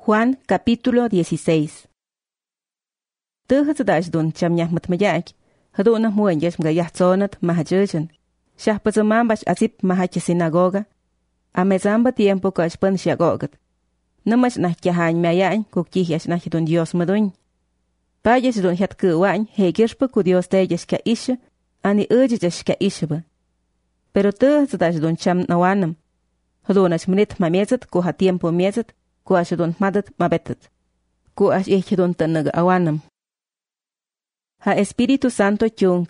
Juan capítulo 16. Tuh dun cham nyahmat mayak, haduna muan yes mga yahtzonat mahajujan. Shahpazamambach azip mahach sinagoga. Amezamba tiempo kashpan shagogat. Namach nah kyahan mayan kukjihyas nah dun Dios madun. Payas dun hat kuwan hegirshpa ku Dios tejas ka isha, ani urjajas ka ishba. Pero tuh dun cham nawanam. Hadunas minit mamezat ku ha tiempo mezat, ku ashadun madat mabetat. Ku ash ihdun tanag awanam. Ha Espíritu Santo chung.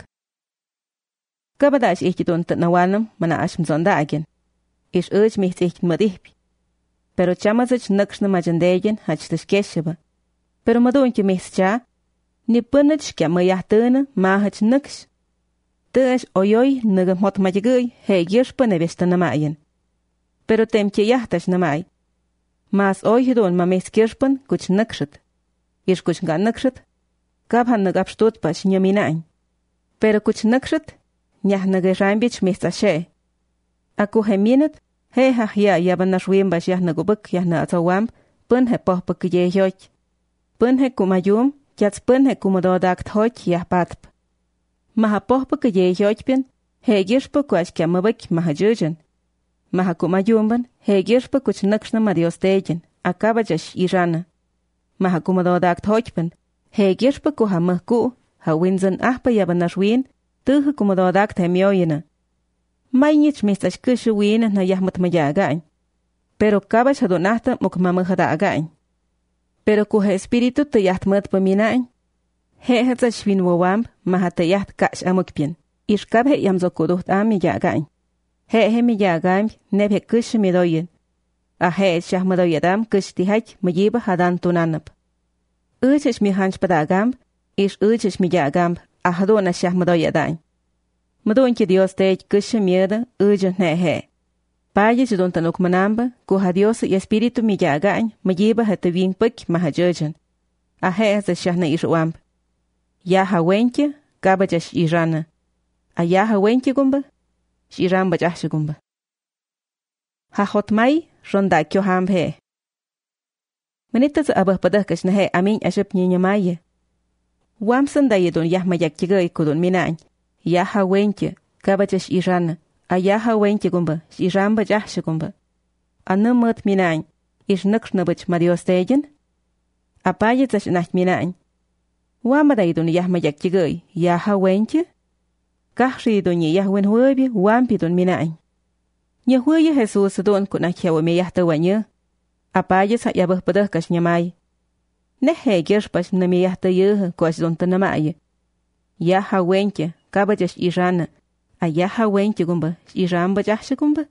Kabadash ihdun tanawanam mana ash mzondagen. Ish urj miht ihd madihpi. Pero chamazach nakshna majandegen hach tashkeshaba. Pero madunki mihscha, ni punach kya mayahtana mahach naksh. Tuash oyoy naga mot majagay he girshpa nevesta namayan. Pero temke yahtash namay. Mas oydun mames kirshpan kuch nakshat. Ish kuch nga nakshat. Kabhan nagapstot pas nyaminain. Pero kuch nakshat, nyah nagarambich mestashe. Aku heminat, he hahya yaban nashwim bas yah nagubuk yah na atawamb, pun he pohpak ye yoch. Pun he kumayum, kyats pun he kumadodakt hoch yah patp. Maha pohpak ye yochpin, he girshpa kwash kyamabak mahajujan. Maha kumayumban, he girshpa kuch nakshna madiostejen, akabajash irana. Maha kumadodakt hochpin, he girshpa ku ha mahku, ha winzan ahpa yaban nashwin, tuh kumadodakt he mioyena. Mainich mistash kushu win na yahmat mayagaan. Pero kabash hadonahta mukmamahadagaan. Pero ku he espíritu te yahtmat paminain. He hatsash win wawamb, maha te yaht kash amukpien. Ishkab he yamzokuduht amiyagaan. He miyagaan, neb he kushu midoyen. A he shahmadoyadam kush tihach mayiba hadan tunanap. Uchish mi hanch padagamb, ish uchish miyagamb, a hadona shahmadoyadan. Madon que Dios te kusha mierda, uja nehe. Payas don tanuk manamba, kuha Dios y espíritu miyagaan, mayiba hata wing puk mahajujan. A he za shahna ishwamb. Yaha wenke, gabajash irana. A yaha wenke gumba, shiramba jashugumba. Ha hotmai, ronda kyo hamb he. Manitas abah padakash na he amin aship ninyamaye. Wamsan da yedon yahmayak jigay kudon minañ. Yaha wenke, gabajash irana. A yaha wenke gumba, shiramba jashugumba. A numot minañ, ish nukshnabach madiostejen. A payazash nach minañ. Wamada yedon yahmayak jigay, yaha wenke. Kahri don yahwen huebi, wampi don minañ. Nya huye Jesus don kunakyawa me yahta wanya. Apayas ha yabah padakash nyamay. Nehe gershpash na me yahta yuha kwash don tanamay. Yaha wenke, kabajash irana. A yaha wenke gumba, iramba jahsha gumba.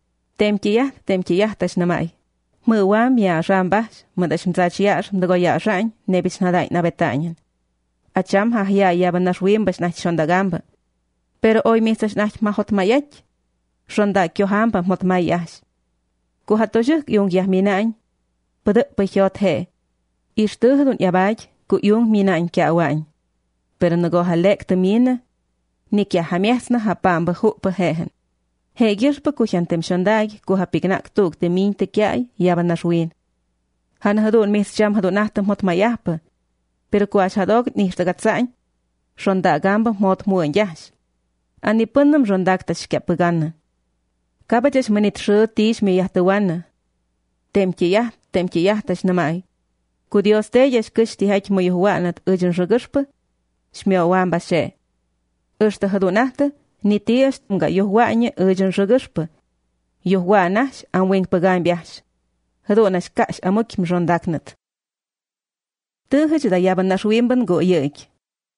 Temke yahtash namay. Muwam ya rambash, madash mzach yash mdago ya rang, nebich naday na betanyan. Acham ha ya yaban nashwimbash nach shondagamba. Pero hoy mistash nach mahot mayach. Shonda kyohamba mot mayash. Kuhatoshuk yung yah minañ. Padak pahyot he. Ishtuh dun yabaj, ku yung minañ kya wañ. Pero nago halek tamina. Ni kya hamiasna hapamba hukpa hehen. He girpa ku hyantem shondag, ku hapignak tuk te min te kyay, yaban nashwin. Han hadun mis jam hadun nahtam mot mayahpa. Pero ku ashadog nihtagatsañ. Shonda gamba mot muan yash. Ani pundam rondak tashkya pagana. Kabajash manit shu tish me yahtawana. Temke yah tash namay. Ku Dios te yash kush tihach mo yuhuanat ujan rugashpa, shmeo wan bashe. Ushta hadunahta, ni tiyash mga yuhuanya ujan rugashpa. Yuhuanash an wing pagan biash. Hadunash kash amukim rondaknat. Tuhaj da yaban nashwimban go yik.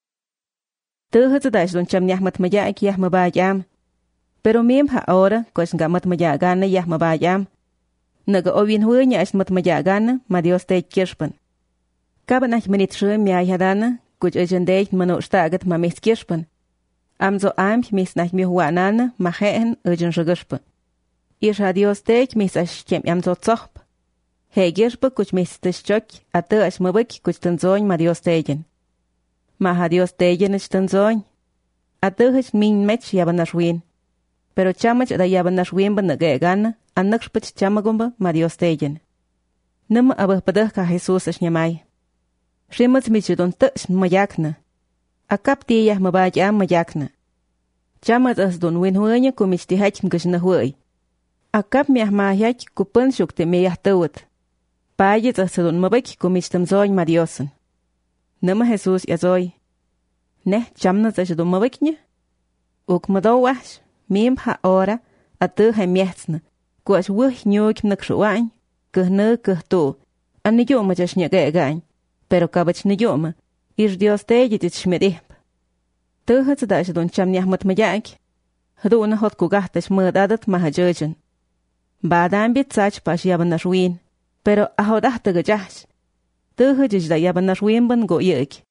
Tuhaj dash don cham nyahmat mayak yah mabayam. Pero mim ha ahora, kos nga mat mayagana yah mabayam. Naga ovin hunya as mat mayagana, ma Dios te kirshpan. Kabanach minit shum ya yadana, kuch ujendej mano stagat ma mis kirshpan. Amzo amp mis nach mi huanana, ma hehen ujen shugashpa. Isha Dios te mis as kem amzo tzohp. He girshpa kuch mis tishchok, ata as mabak kuch tanzoin ma Dios tejen. Ma ha Dios tejen is tanzoin. Ata hach min mech yabanashwin. Pero chamach da yaban nashwimba na gana, anakshpach chamagumba ma Dios tejen. Nama abahpadah ka Jesús as nyamay. Rimats michudon tuch mayakna. Akap tiyah mabajam mayakna. Chamat as don winhuanya kumichtihach mgashnahuay. Akap miah mahyak kupan shukte meyah tawat. Payet as don mabek kumichtamzoy madiosan. Nama Jesús yazoy. Neh chamnat as don mabeknya. Uk madawash, mim ha ora, atu ha miehtsna. Kuas wuh nyuk nakruain. Kuhna kuhtu. Aniyoma jashnyage gain. Pero kabach niyoma. Ir Dios te yitit shmedip. Tuhats dash don chamnyah mat mayak. Haduna hot kugahtash madadat mahajojan. Badan bit sach pas yaban ruin. Pero ahodahta gajash. Tuhajij da yaban ruin ban go yek.